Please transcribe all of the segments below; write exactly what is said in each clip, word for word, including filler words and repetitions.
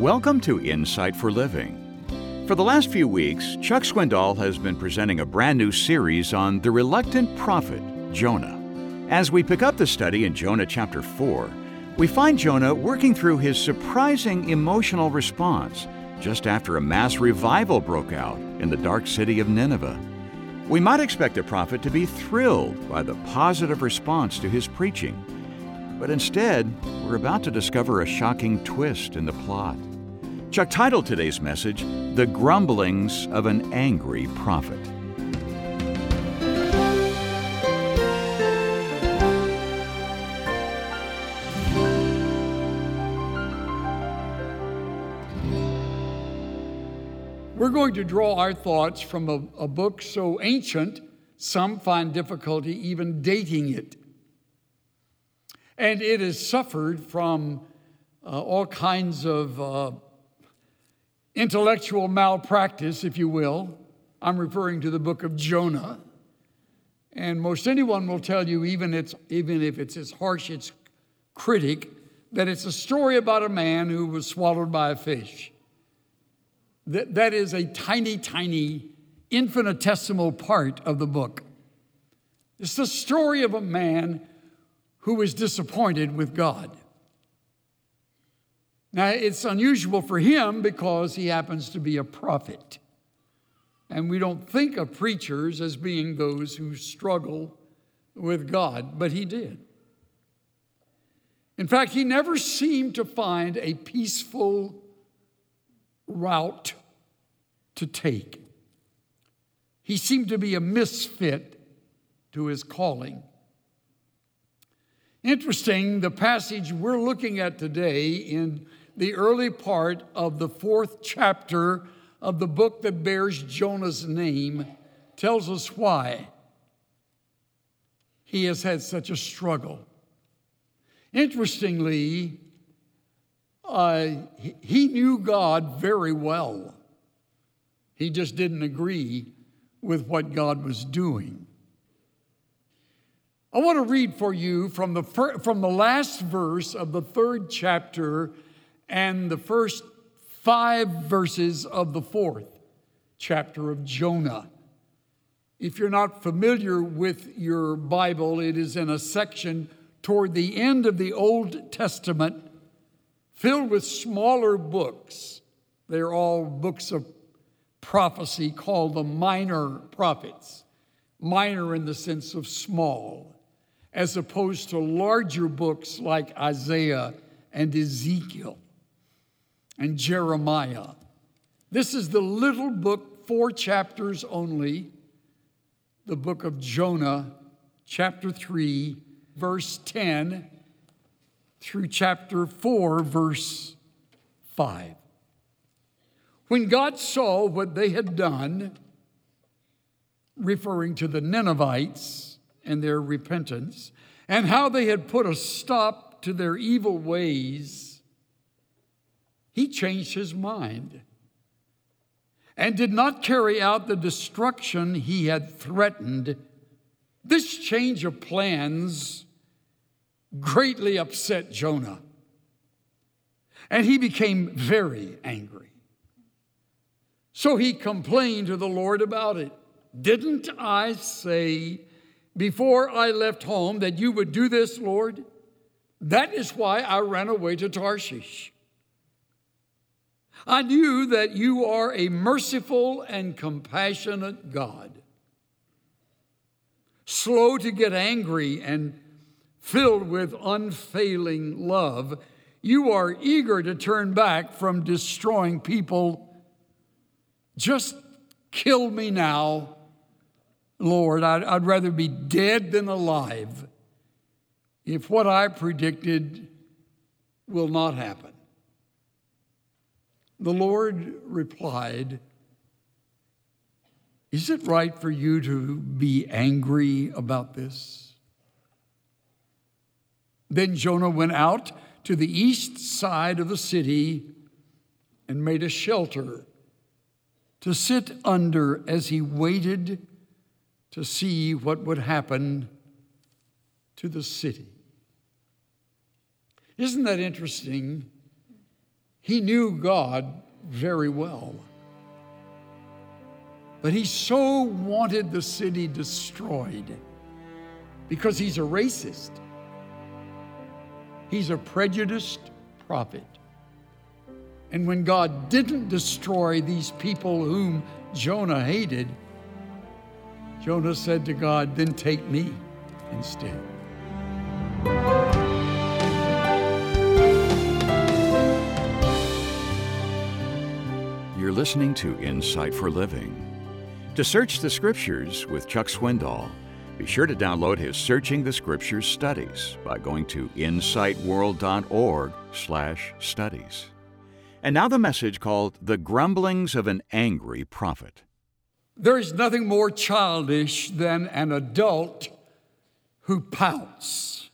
Welcome to Insight for Living. For the last few weeks, Chuck Swindoll has been presenting a brand new series on the reluctant prophet, Jonah. As we pick up the study in Jonah chapter four, we find Jonah working through his surprising emotional response just after a mass revival broke out in the dark city of Nineveh. We might expect a prophet to be thrilled by the positive response to his preaching, but instead, we're about to discover a shocking twist in the plot. Chuck titled today's message, The Grumblings of an Angry Prophet. We're going to draw our thoughts from a, a book so ancient, some find difficulty even dating it. And it has suffered from uh, all kinds of uh, intellectual malpractice, if you will. I'm referring to the book of Jonah. And most anyone will tell you, even, it's, even if it's as harsh its critic, that it's a story about a man who was swallowed by a fish. That, that is a tiny, tiny, infinitesimal part of the book. It's the story of a man who was disappointed with God. Now, it's unusual for him because he happens to be a prophet. And we don't think of preachers as being those who struggle with God, but he did. In fact, he never seemed to find a peaceful route to take. He seemed to be a misfit to his calling. Interesting, the passage we're looking at today in the early part of the fourth chapter of the book that bears Jonah's name tells us why he has had such a struggle. Interestingly, uh, he knew God very well. He just didn't agree with what God was doing. I want to read for you from the fir- from the last verse of the third chapter and the first five verses of the fourth chapter of Jonah. If you're not familiar with your Bible, it is in a section toward the end of the Old Testament filled with smaller books. They're all books of prophecy called the minor prophets. Minor in the sense of small, as opposed to larger books like Isaiah and Ezekiel and Jeremiah. This is the little book, four chapters only, the book of Jonah, chapter three, verse ten, through chapter four, verse five. When God saw what they had done, referring to the Ninevites and their repentance, and how they had put a stop to their evil ways, he changed his mind and did not carry out the destruction he had threatened. This change of plans greatly upset Jonah, and he became very angry. So he complained to the Lord about it. Didn't I say before I left home that you would do this, Lord? That is why I ran away to Tarshish. I knew that you are a merciful and compassionate God, slow to get angry and filled with unfailing love. You are eager to turn back from destroying people. Just kill me now, Lord. I'd, I'd rather be dead than alive if what I predicted will not happen. The Lord replied, is it right for you to be angry about this? Then Jonah went out to the east side of the city and made a shelter to sit under as he waited to see what would happen to the city. Isn't that interesting? He knew God very well. But he so wanted the city destroyed because he's a racist. He's a prejudiced prophet. And when God didn't destroy these people whom Jonah hated, Jonah said to God, then take me instead. You're listening to Insight for Living. To search the Scriptures with Chuck Swindoll, be sure to download his Searching the Scriptures studies by going to insightworld.org slash studies. And now the message called The Grumblings of an Angry Prophet. There is nothing more childish than an adult who pouts.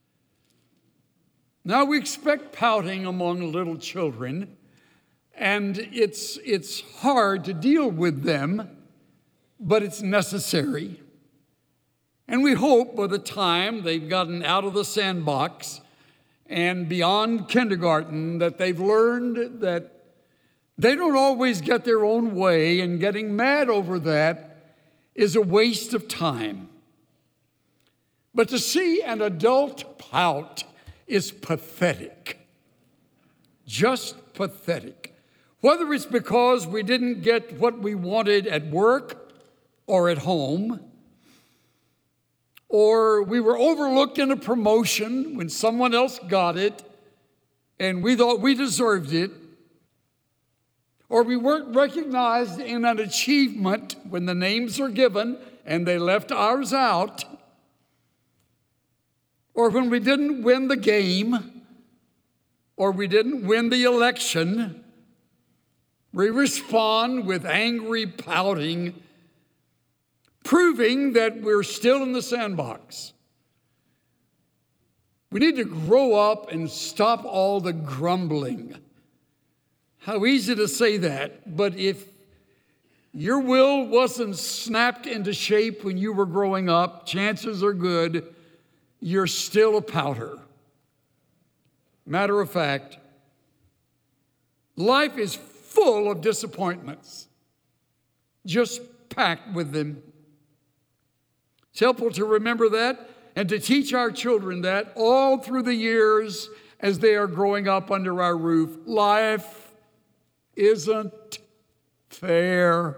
Now we expect pouting among little children, and it's, it's hard to deal with them, but it's necessary. And we hope by the time they've gotten out of the sandbox and beyond kindergarten that they've learned that they don't always get their own way, and getting mad over that is a waste of time. But to see an adult pout is pathetic. Just pathetic. Whether it's because we didn't get what we wanted at work or at home, or we were overlooked in a promotion when someone else got it and we thought we deserved it, or we weren't recognized in an achievement when the names are given and they left ours out, or when we didn't win the game, or we didn't win the election, we respond with angry pouting, proving that we're still in the sandbox. We need to grow up and stop all the grumbling. How easy to say that, but if your will wasn't snapped into shape when you were growing up, chances are good you're still a pouter. Matter of fact, life is full of disappointments, just packed with them. It's helpful to remember that and to teach our children that all through the years as they are growing up under our roof. Life isn't fair.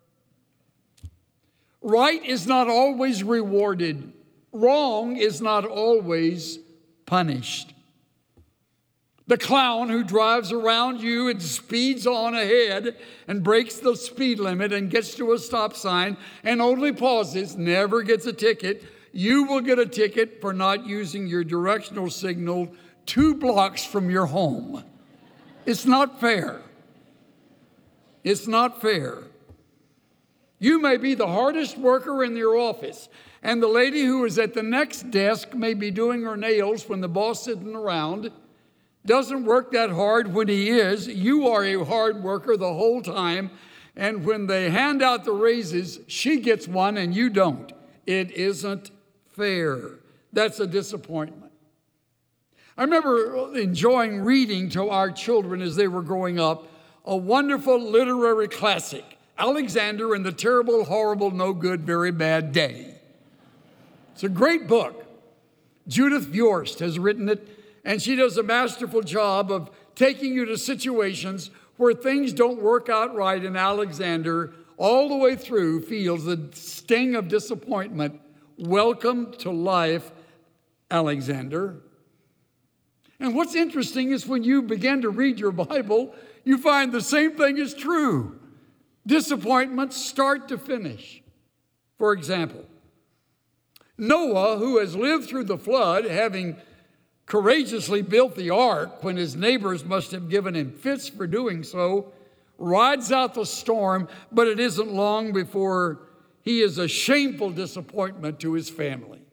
Right is not always rewarded. Wrong is not always punished. The clown who drives around you and speeds on ahead and breaks the speed limit and gets to a stop sign and only pauses, never gets a ticket. You will get a ticket for not using your directional signal two blocks from your home. It's not fair. It's not fair. You may be the hardest worker in your office, and the lady who is at the next desk may be doing her nails when the boss isn't around. Doesn't work that hard when he is. You are a hard worker the whole time, and when they hand out the raises, she gets one and you don't. It isn't fair. That's a disappointment. I remember enjoying reading to our children as they were growing up a wonderful literary classic, Alexander and the Terrible, Horrible, No Good, Very Bad Day. It's a great book. Judith Viorst has written it, and she does a masterful job of taking you to situations where things don't work out right, and Alexander, all the way through, feels the sting of disappointment. Welcome to life, Alexander. And what's interesting is when you begin to read your Bible, you find the same thing is true. Disappointments start to finish. For example, Noah, who has lived through the flood, having courageously built the ark when his neighbors must have given him fits for doing so, rides out the storm, but it isn't long before he is a shameful disappointment to his family.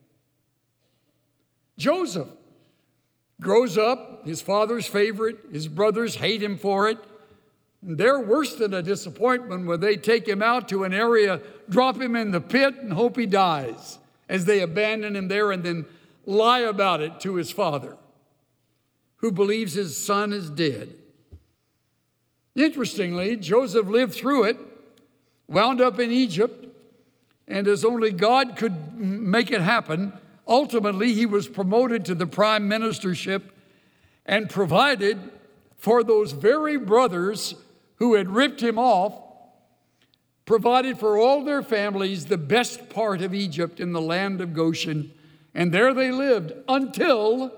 Joseph grows up, his father's favorite, his brothers hate him for it. They're worse than a disappointment when they take him out to an area, drop him in the pit, and hope he dies as they abandon him there and then lie about it to his father, who believes his son is dead. Interestingly, Joseph lived through it, wound up in Egypt, and as only God could make it happen, ultimately he was promoted to the prime ministership and provided for those very brothers who had ripped him off, provided for all their families the best part of Egypt in the land of Goshen. And there they lived until,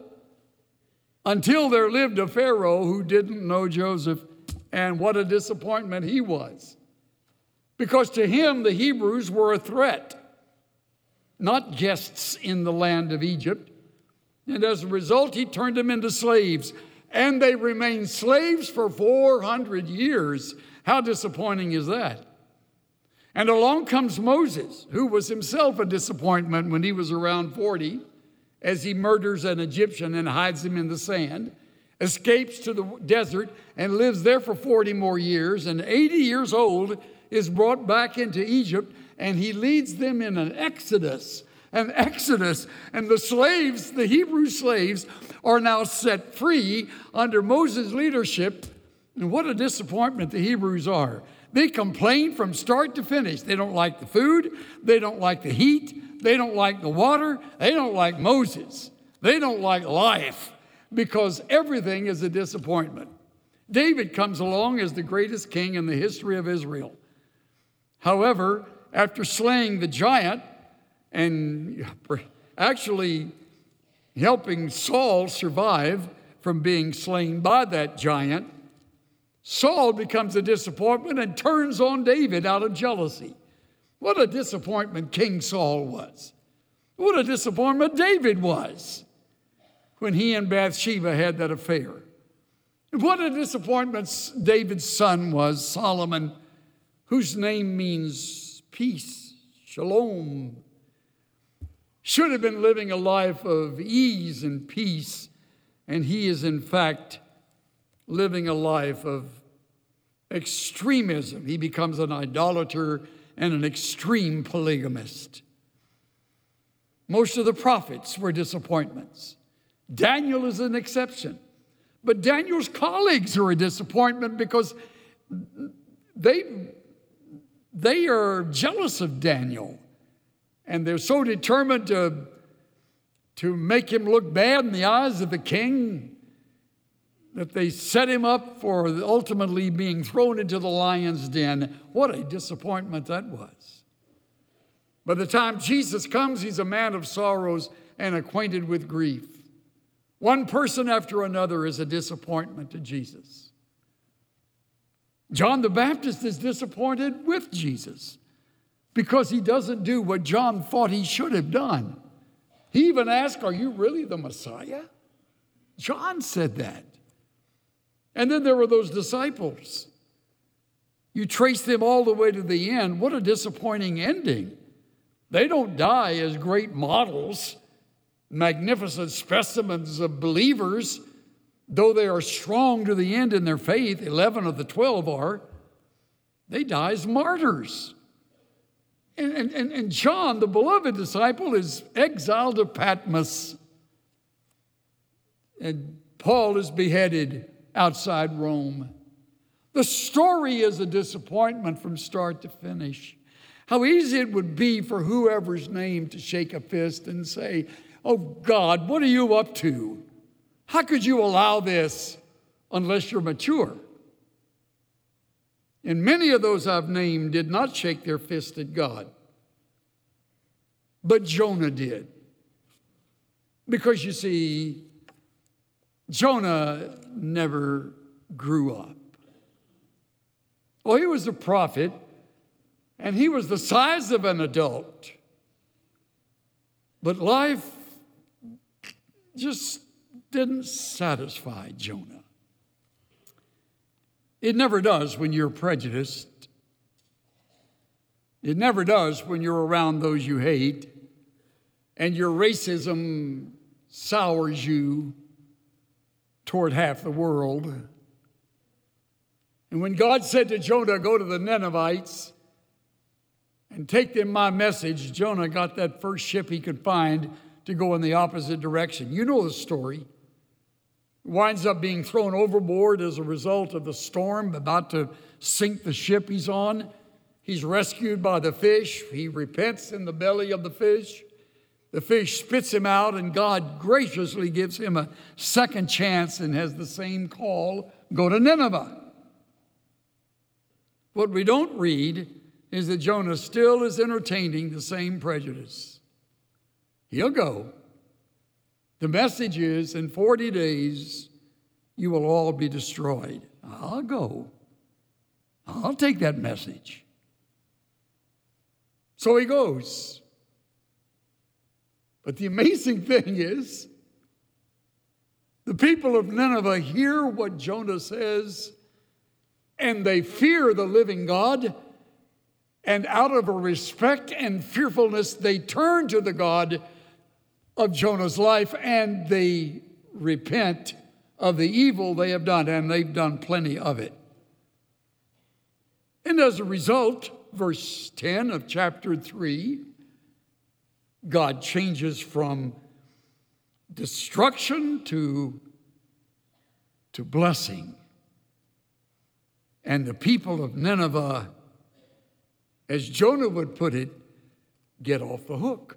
until there lived a Pharaoh who didn't know Joseph. And what a disappointment he was. Because to him, the Hebrews were a threat, not guests in the land of Egypt. And as a result, he turned them into slaves. And they remained slaves for four hundred years. How disappointing is that? And along comes Moses, who was himself a disappointment when he was around forty, as he murders an Egyptian and hides him in the sand, escapes to the desert and lives there for forty more years, and eighty years old is brought back into Egypt, and he leads them in an exodus, an exodus, and the slaves, the Hebrew slaves, are now set free under Moses' leadership. And what a disappointment the Hebrews are. They complain from start to finish. They don't like the food, they don't like the heat, they don't like the water, they don't like Moses, they don't like life, because everything is a disappointment. David comes along as the greatest king in the history of Israel. However, after slaying the giant and actually helping Saul survive from being slain by that giant, Saul becomes a disappointment and turns on David out of jealousy. What a disappointment King Saul was. What a disappointment David was when he and Bathsheba had that affair. What a disappointment David's son was, Solomon, whose name means peace, shalom. Should have been living a life of ease and peace, and he is in fact living a life of extremism. He becomes an idolater and an extreme polygamist. Most of the prophets were disappointments. Daniel is an exception. But Daniel's colleagues are a disappointment because they, they are jealous of Daniel. And they're so determined to, to make him look bad in the eyes of the king that they set him up for ultimately being thrown into the lion's den. What a disappointment that was. By the time Jesus comes, he's a man of sorrows and acquainted with grief. One person after another is a disappointment to Jesus. John the Baptist is disappointed with Jesus because he doesn't do what John thought he should have done. He even asked, "Are you really the Messiah?" John said that. And then there were those disciples. You trace them all the way to the end. What a disappointing ending. They don't die as great models, magnificent specimens of believers, though they are strong to the end in their faith. Eleven of the twelve are. They die as martyrs. And, and, and John, the beloved disciple, is exiled to Patmos. And Paul is beheaded outside Rome. The story is a disappointment from start to finish. How easy it would be for whoever's named to shake a fist and say, "Oh God, what are you up to? How could you allow this unless you're mature?" And many of those I've named did not shake their fist at God. But Jonah did. Because you see, Jonah never grew up. Well, he was a prophet, and he was the size of an adult. But life just didn't satisfy Jonah. It never does when you're prejudiced. It never does when you're around those you hate, and your racism sours you toward half the world. And when God said to Jonah, "Go to the Ninevites and take them my message," Jonah got that first ship he could find to go in the opposite direction. You know the story. Winds up being thrown overboard as a result of the storm about to sink the ship he's on. He's rescued by the fish. He repents in the belly of the fish. The fish spits him out, and God graciously gives him a second chance and has the same call, go to Nineveh. What we don't read is that Jonah still is entertaining the same prejudice. He'll go. The message is, in forty days, you will all be destroyed. I'll go. I'll take that message. So he goes. But the amazing thing is, the people of Nineveh hear what Jonah says, and they fear the living God, and out of a respect and fearfulness, they turn to the God of Jonah's life, and they repent of the evil they have done, and they've done plenty of it. And as a result, verse ten of chapter three, God changes from destruction to, to blessing. And the people of Nineveh, as Jonah would put it, get off the hook.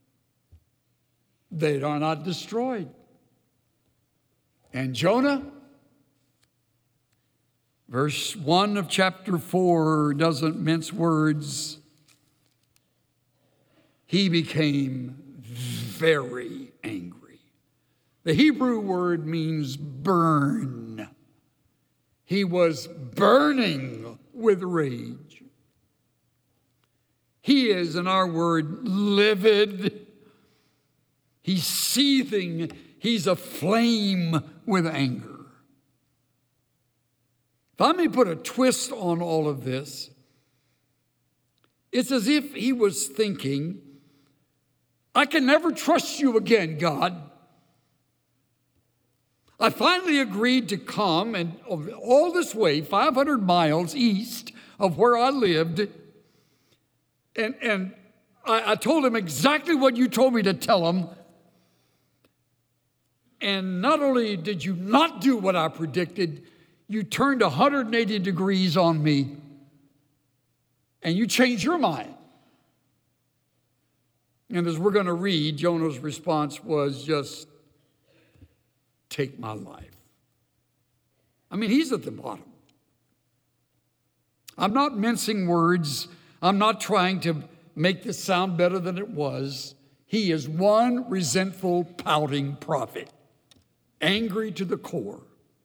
They are not destroyed. And Jonah, verse one of chapter four, doesn't mince words. He became very angry. The Hebrew word means burn. He was burning with rage. He is, in our word, livid. He's seething. He's aflame with anger. If I may put a twist on all of this, it's as if he was thinking, I can never trust you again, God. I finally agreed to come and all this way, five hundred miles east of where I lived, and, and I, I told him exactly what you told me to tell him. And not only did you not do what I predicted, you turned one hundred eighty degrees on me, and you changed your mind. And as we're going to read, Jonah's response was just, take my life. I mean, he's at the bottom. I'm not mincing words. I'm not trying to make this sound better than it was. He is one resentful, pouting prophet, angry to the core.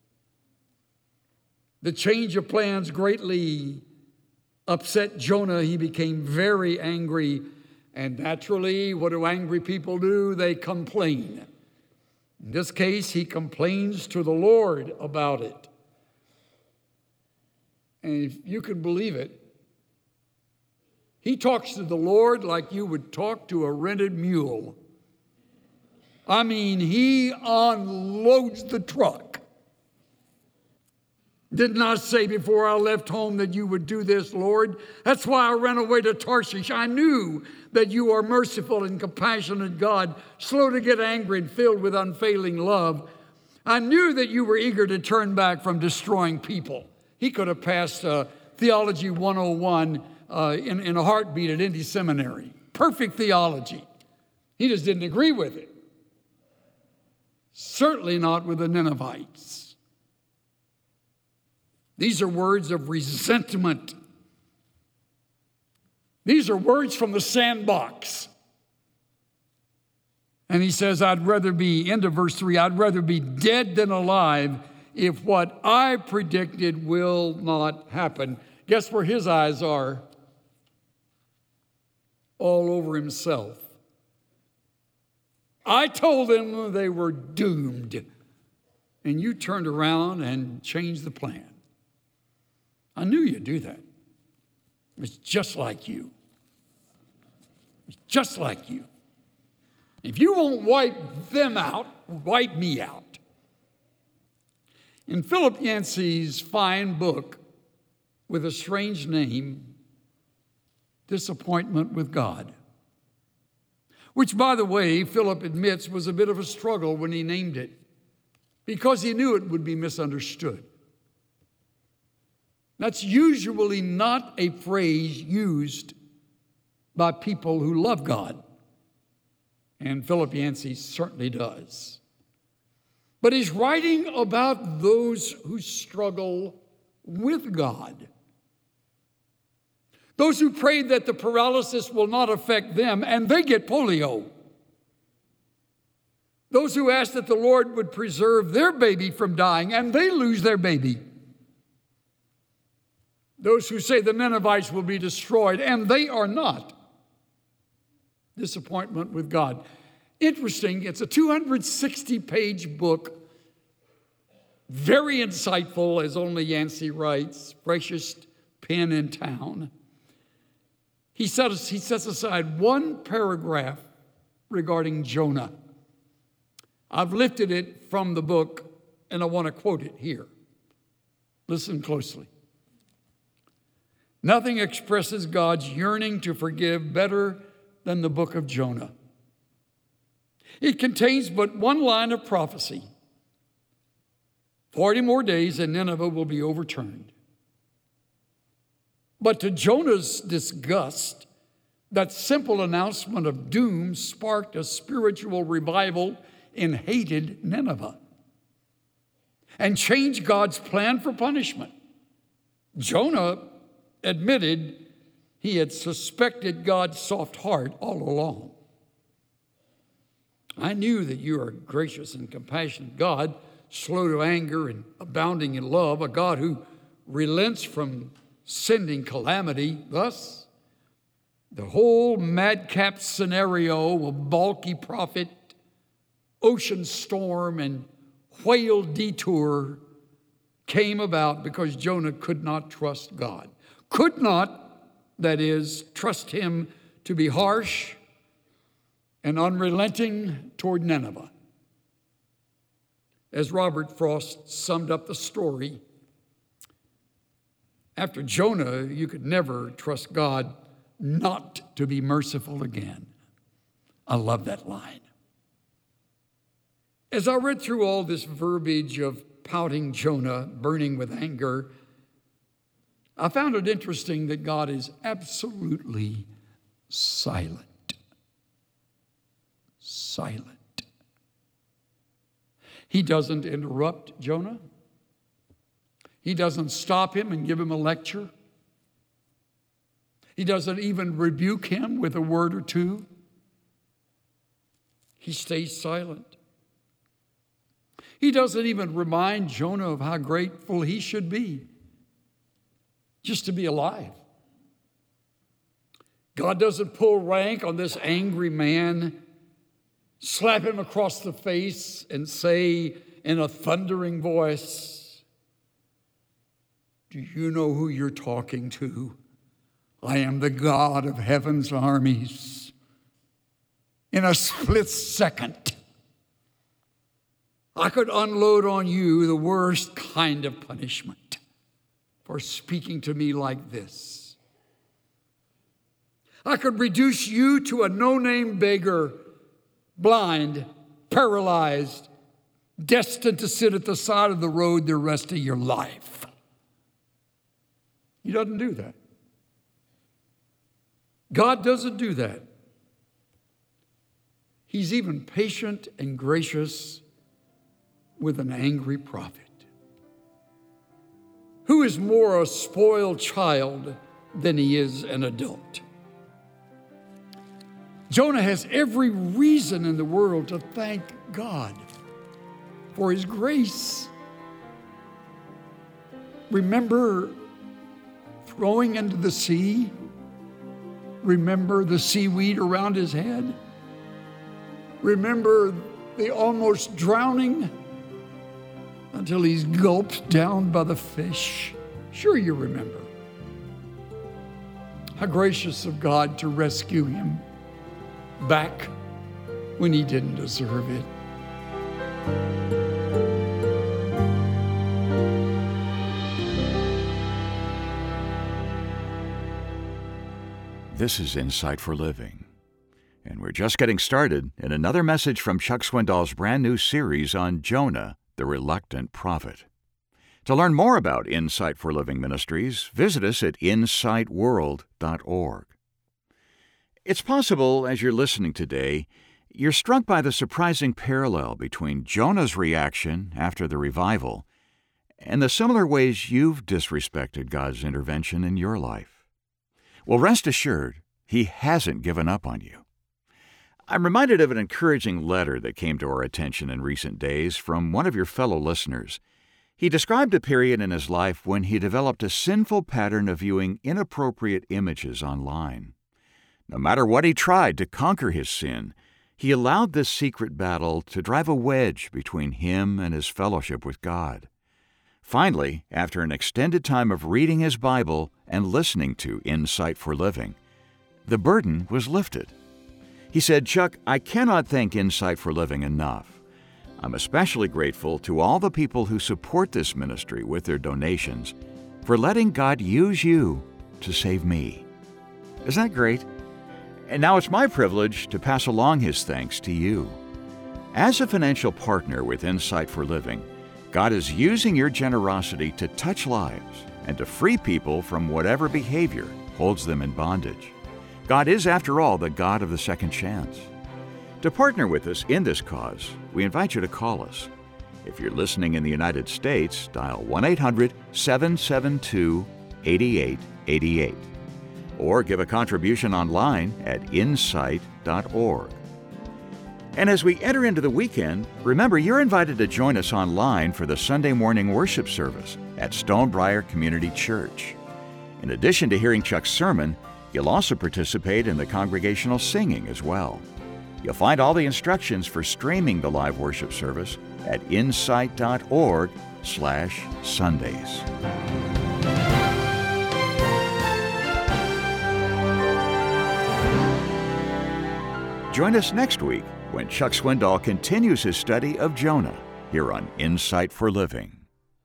The change of plans greatly upset Jonah. He became very angry. And naturally, what do angry people do? They complain. In this case, he complains to the Lord about it. And if you can believe it, he talks to the Lord like you would talk to a rented mule. I mean, he unloads the truck. Didn't I say before I left home that you would do this, Lord? That's why I ran away to Tarshish. I knew that you are merciful and compassionate God, slow to get angry and filled with unfailing love. I knew that you were eager to turn back from destroying people. He could have passed uh, Theology one oh one uh, in, in a heartbeat at Indy Seminary. Perfect theology. He just didn't agree with it. Certainly not with the Ninevites. These are words of resentment. These are words from the sandbox. And he says, I'd rather be, end of verse three, I'd rather be dead than alive if what I predicted will not happen. Guess where his eyes are? All over himself. I told them they were doomed, and you turned around and changed the plan. I knew you'd do that. It's just like you. It's just like you. If you won't wipe them out, wipe me out. In Philip Yancey's fine book with a strange name, Disappointment with God, which, by the way, Philip admits was a bit of a struggle when he named it. because he knew it would be misunderstood. That's usually not a phrase used by people who love God, and Philip Yancey certainly does. But he's writing about those who struggle with God. Those who pray that the paralysis will not affect them, and they get polio. Those who ask that the Lord would preserve their baby from dying, and they lose their baby. Those who say the Ninevites will be destroyed, and they are not. Disappointment with God. Interesting, it's a two hundred sixty page book, very insightful, as only Yancey writes, freshest pen in town. He sets, he sets aside one paragraph regarding Jonah. I've lifted it from the book, and I want to quote it here. Listen closely. Nothing expresses God's yearning to forgive better than the book of Jonah. It contains but one line of prophecy. Forty more days and Nineveh will be overturned. But to Jonah's disgust, that simple announcement of doom sparked a spiritual revival in hated Nineveh and changed God's plan for punishment. Jonah admitted he had suspected God's soft heart all along. I knew that you are a gracious and compassionate God, slow to anger and abounding in love, a God who relents from sending calamity. Thus, the whole madcap scenario of balky prophet, ocean storm, and whale detour came about because Jonah could not trust God. Could not, that is, trust him to be harsh and unrelenting toward Nineveh. As Robert Frost summed up the story, after Jonah, you could never trust God not to be merciful again. I love that line. As I read through all this verbiage of pouting Jonah, burning with anger, I found it interesting that God is absolutely silent. Silent. He doesn't interrupt Jonah. He doesn't stop him and give him a lecture. He doesn't even rebuke him with a word or two. He stays silent. He doesn't even remind Jonah of how grateful he should be just to be alive. God doesn't pull rank on this angry man, slap him across the face, and say in a thundering voice, "Do you know who you're talking to? I am the God of heaven's armies." In a split second, I could unload on you the worst kind of punishment for speaking to me like this. I could reduce you to a no-name beggar, blind, paralyzed, destined to sit at the side of the road the rest of your life. He doesn't do that. God doesn't do that. He's even patient and gracious with an angry prophet. Who is more a spoiled child than he is an adult? Jonah has every reason in the world to thank God for his grace. Remember throwing into the sea? Remember the seaweed around his head? Remember the almost drowning until he's gulped down by the fish? Sure you remember. How gracious of God to rescue him back when he didn't deserve it. This is Insight for Living, and we're just getting started in another message from Chuck Swindoll's brand new series on Jonah, The Reluctant Prophet. To learn more about Insight for Living Ministries, visit us at insight world dot org. It's possible, as you're listening today, you're struck by the surprising parallel between Jonah's reaction after the revival and the similar ways you've disrespected God's intervention in your life. Well, rest assured, He hasn't given up on you. I'm reminded of an encouraging letter that came to our attention in recent days from one of your fellow listeners. He described a period in his life when he developed a sinful pattern of viewing inappropriate images online. No matter what he tried to conquer his sin, he allowed this secret battle to drive a wedge between him and his fellowship with God. Finally, after an extended time of reading his Bible and listening to Insight for Living, the burden was lifted. He said, "Chuck, I cannot thank Insight for Living enough. I'm especially grateful to all the people who support this ministry with their donations for letting God use you to save me." Isn't that great? And now it's my privilege to pass along his thanks to you. As a financial partner with Insight for Living, God is using your generosity to touch lives and to free people from whatever behavior holds them in bondage. God is, after all, the God of the second chance. To partner with us in this cause, we invite you to call us. If you're listening in the United States, dial one eight hundred seven seven two eight eight eight eight or give a contribution online at insight dot org. And as we enter into the weekend, remember you're invited to join us online for the Sunday morning worship service at Stonebriar Community Church. In addition to hearing Chuck's sermon, you'll also participate in the congregational singing as well. You'll find all the instructions for streaming the live worship service at insight dot org slash Sundays. Join us next week when Chuck Swindoll continues his study of Jonah here on Insight for Living.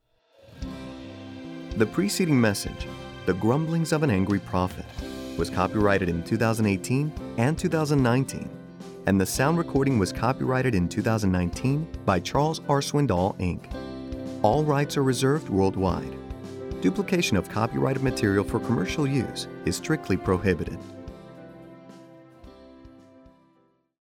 The preceding message, The Grumblings of an Angry Prophet, was copyrighted in two thousand eighteen and two thousand nineteen. And the sound recording was copyrighted in two thousand nineteen by Charles R. Swindoll, Incorporated. All rights are reserved worldwide. Duplication of copyrighted material for commercial use is strictly prohibited.